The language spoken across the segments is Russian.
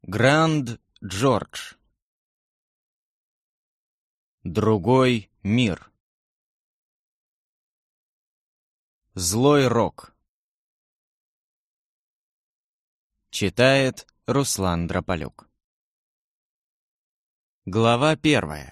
Гранд Джордж. Другой мир. Злой рок. Читает Руслан Дрополюк. Глава 1.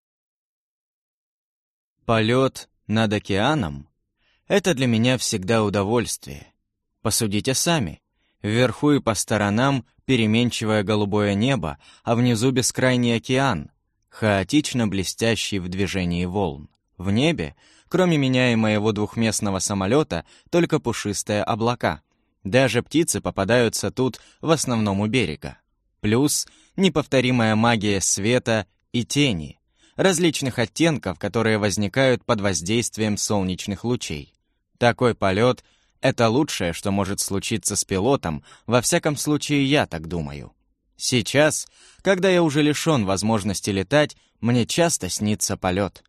Полет над океаном — это для меня всегда удовольствие. Посудите сами. Вверху и по сторонам переменчивое голубое небо, а внизу бескрайний океан, хаотично блестящий в движении волн. В небе, кроме меня и моего двухместного самолета, только пушистые облака. Даже птицы попадаются тут в основном у берега. Плюс неповторимая магия света и тени, различных оттенков, которые возникают под воздействием солнечных лучей. Такой полет — это лучшее, что может случиться с пилотом, во всяком случае, я так думаю. Сейчас, когда я уже лишён возможности летать, мне часто снится полет.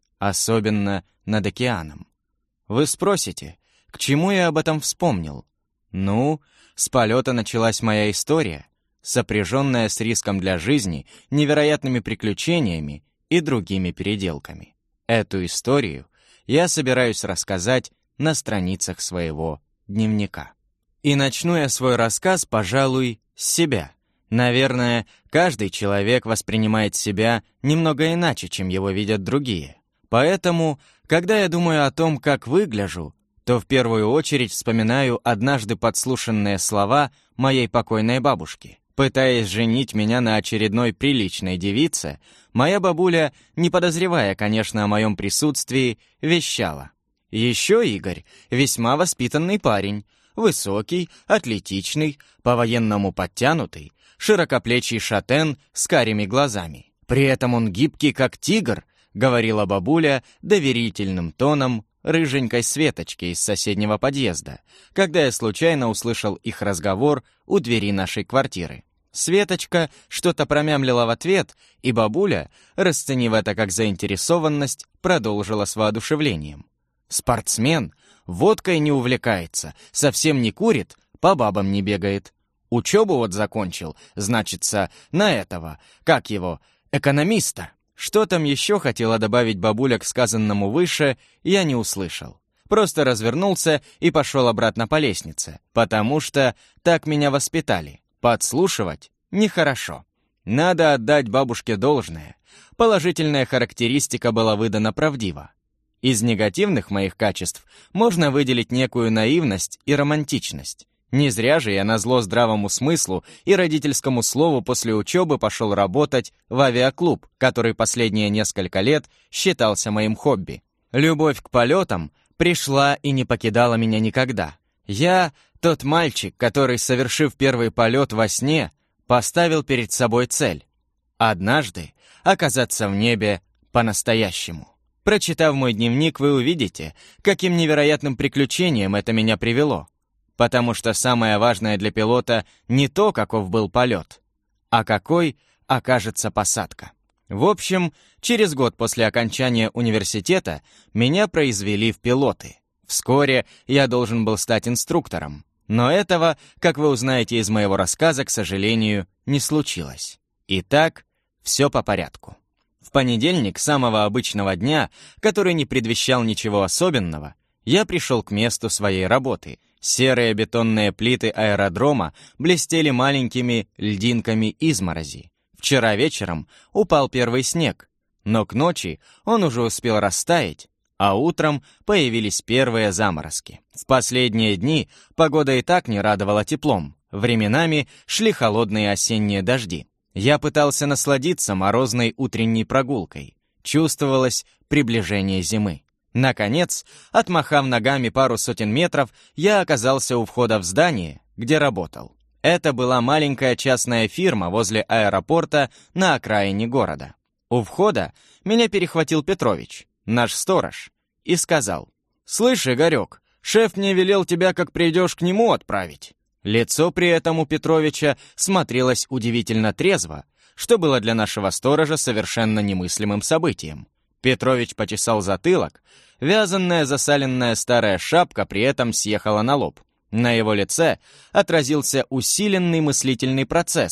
Особенно над океаном. Вы спросите, к чему я об этом вспомнил? Ну, с полета началась моя история, сопряженная с риском для жизни, невероятными приключениями и другими переделками. Эту историю я собираюсь рассказать на страницах своего дневника. И начну я свой рассказ, пожалуй, с себя. Наверное, каждый человек воспринимает себя немного иначе, чем его видят другие. Поэтому, когда я думаю о том, как выгляжу, то в первую очередь вспоминаю однажды подслушанные слова моей покойной бабушки. Пытаясь женить меня на очередной приличной девице, моя бабуля, не подозревая, конечно, о моем присутствии, вещала: «Еще Игорь весьма воспитанный парень, высокий, атлетичный, по-военному подтянутый, широкоплечий шатен с карими глазами. При этом он гибкий, как тигр», — говорила бабуля доверительным тоном рыженькой Светочки из соседнего подъезда, когда я случайно услышал их разговор у двери нашей квартиры. Светочка что-то промямлила в ответ, и бабуля, расценив это как заинтересованность, продолжила с воодушевлением: «Спортсмен, водкой не увлекается, совсем не курит, по бабам не бегает. Учебу вот закончил, значится, на этого, как его, экономиста». Что там еще хотела добавить бабуля к сказанному выше, я не услышал. Просто развернулся и пошел обратно по лестнице, потому что так меня воспитали. Подслушивать нехорошо. Надо отдать бабушке должное. Положительная характеристика была выдана правдиво. Из негативных моих качеств можно выделить некую наивность и романтичность. Не зря же я назло здравому смыслу и родительскому слову после учебы пошел работать в авиаклуб, который последние несколько лет считался моим хобби. Любовь к полетам пришла и не покидала меня никогда. Я тот мальчик, который, совершив первый полет во сне, поставил перед собой цель — однажды оказаться в небе по-настоящему. Прочитав мой дневник, вы увидите, каким невероятным приключением это меня привело. Потому что самое важное для пилота не то, каков был полет, а какой окажется посадка. В общем, через год после окончания университета меня произвели в пилоты. Вскоре я должен был стать инструктором. Но этого, как вы узнаете из моего рассказа, к сожалению, не случилось. Итак, все по порядку. В понедельник, самого обычного дня, который не предвещал ничего особенного, я пришел к месту своей работы. Серые бетонные плиты аэродрома блестели маленькими льдинками изморози. Вчера вечером упал первый снег, но к ночи он уже успел растаять, а утром появились первые заморозки. В последние дни погода и так не радовала теплом. Временами шли холодные осенние дожди. Я пытался насладиться морозной утренней прогулкой. Чувствовалось приближение зимы. Наконец, отмахав ногами пару сотен метров, я оказался у входа в здание, где работал. Это была маленькая частная фирма возле аэропорта на окраине города. У входа меня перехватил Петрович, наш сторож, и сказал: «Слышь, Игорек, шеф мне велел тебя, как придешь к нему, отправить». Лицо при этом у Петровича смотрелось удивительно трезво, что было для нашего сторожа совершенно немыслимым событием. Петрович почесал затылок, вязаная засаленная старая шапка при этом съехала на лоб. На его лице отразился усиленный мыслительный процесс,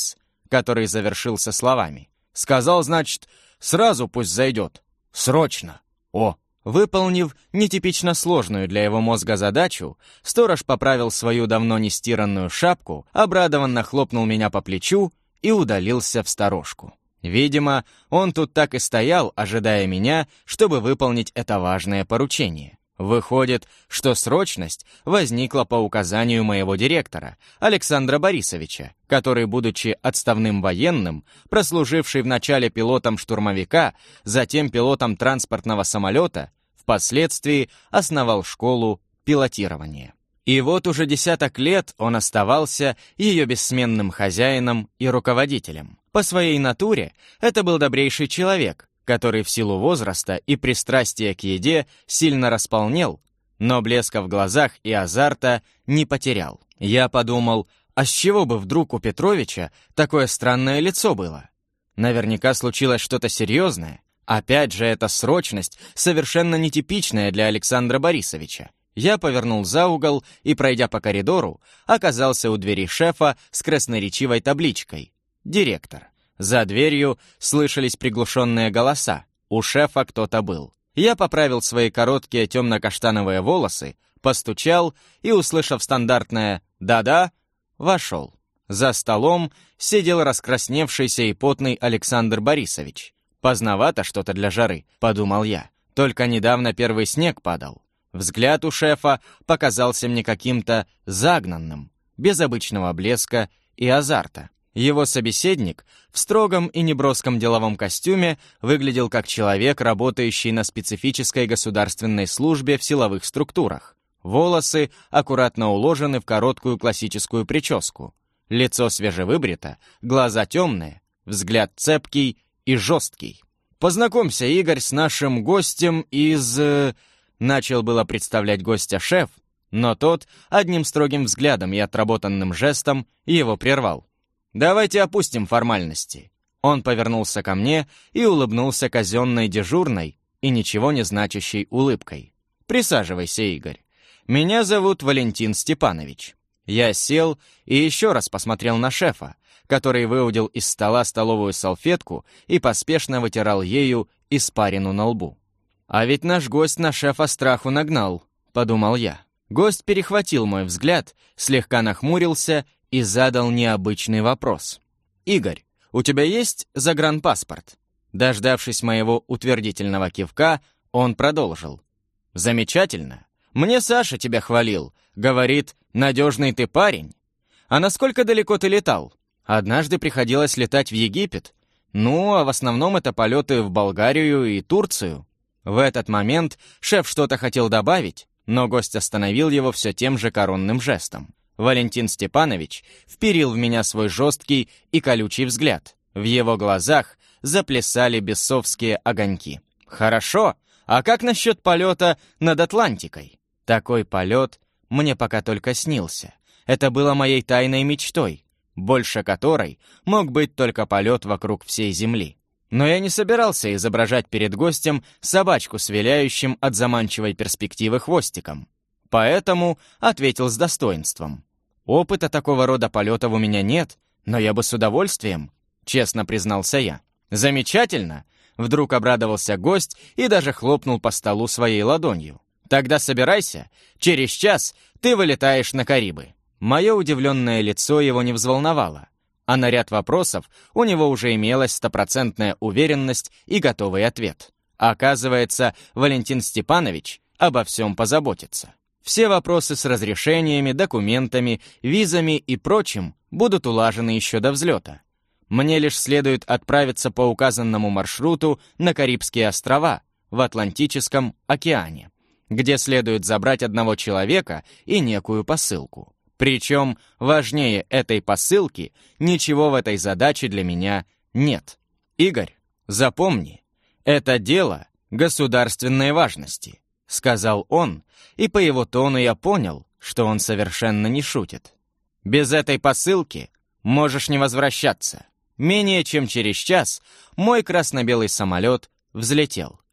который завершился словами. «Сказал, значит, сразу пусть зайдет. Срочно. О!» Выполнив нетипично сложную для его мозга задачу, сторож поправил свою давно не стиранную шапку, обрадованно хлопнул меня по плечу и удалился в сторожку. Видимо, он тут так и стоял, ожидая меня, чтобы выполнить это важное поручение. Выходит, что срочность возникла по указанию моего директора, Александра Борисовича, который, будучи отставным военным, прослуживший вначале пилотом штурмовика, затем пилотом транспортного самолета, впоследствии основал школу пилотирования. И вот уже десяток лет он оставался ее бессменным хозяином и руководителем. По своей натуре это был добрейший человек, который в силу возраста и пристрастия к еде сильно располнел, но блеска в глазах и азарта не потерял. Я подумал, а с чего бы вдруг у Петровича такое странное лицо было? Наверняка случилось что-то серьезное. Опять же, эта срочность совершенно нетипичная для Александра Борисовича. Я повернул за угол и, пройдя по коридору, оказался у двери шефа с красноречивой табличкой «Директор». За дверью слышались приглушенные голоса. У шефа кто-то был. Я поправил свои короткие темно-каштановые волосы, постучал и, услышав стандартное «да-да», вошел. За столом сидел раскрасневшийся и потный Александр Борисович. «Поздновато что-то для жары», — подумал я. Только недавно первый снег падал. Взгляд у шефа показался мне каким-то загнанным, без обычного блеска и азарта. Его собеседник в строгом и неброском деловом костюме выглядел как человек, работающий на специфической государственной службе в силовых структурах. Волосы аккуратно уложены в короткую классическую прическу. Лицо свежевыбрито, глаза темные, взгляд цепкий и жесткий. «Познакомься, Игорь, с нашим гостем из...» Начал было представлять гостя шеф, но тот одним строгим взглядом и отработанным жестом его прервал. «Давайте опустим формальности». Он повернулся ко мне и улыбнулся казенной дежурной и ничего не значащей улыбкой. «Присаживайся, Игорь. Меня зовут Валентин Степанович». Я сел и еще раз посмотрел на шефа, который выудил из стола столовую салфетку и поспешно вытирал ею испарину на лбу. «А ведь наш гость на шефа страху нагнал», — подумал я. Гость перехватил мой взгляд, слегка нахмурился и задал необычный вопрос. «Игорь, у тебя есть загранпаспорт?» Дождавшись моего утвердительного кивка, он продолжил. «Замечательно. Мне Саша тебя хвалил. Говорит, надежный ты парень. А насколько далеко ты летал? Однажды приходилось летать в Египет. Ну, а в основном это полеты в Болгарию и Турцию». В этот момент шеф что-то хотел добавить, но гость остановил его все тем же коронным жестом. Валентин Степанович вперил в меня свой жесткий и колючий взгляд. В его глазах заплясали бесовские огоньки. «Хорошо, а как насчет полета над Атлантикой?» Такой полет мне пока только снился. Это было моей тайной мечтой, больше которой мог быть только полет вокруг всей Земли. Но я не собирался изображать перед гостем собачку с виляющим от заманчивой перспективы хвостиком. Поэтому ответил с достоинством. «Опыта такого рода полетов у меня нет, но я бы с удовольствием», — честно признался я. «Замечательно!» — вдруг обрадовался гость и даже хлопнул по столу своей ладонью. «Тогда собирайся, через час ты вылетаешь на Карибы». Мое удивленное лицо его не взволновало, а на ряд вопросов у него уже имелась стопроцентная уверенность и готовый ответ. Оказывается, Валентин Степанович обо всем позаботится. Все вопросы с разрешениями, документами, визами и прочим будут улажены еще до взлета. Мне лишь следует отправиться по указанному маршруту на Карибские острова в Атлантическом океане, где следует забрать одного человека и некую посылку. Причем важнее этой посылки ничего в этой задаче для меня нет. Игорь, запомни, это дело государственной важности, сказал он, и по его тону я понял, что он совершенно не шутит. Без этой посылки можешь не возвращаться. Менее чем через час мой красно-белый самолет взлетел.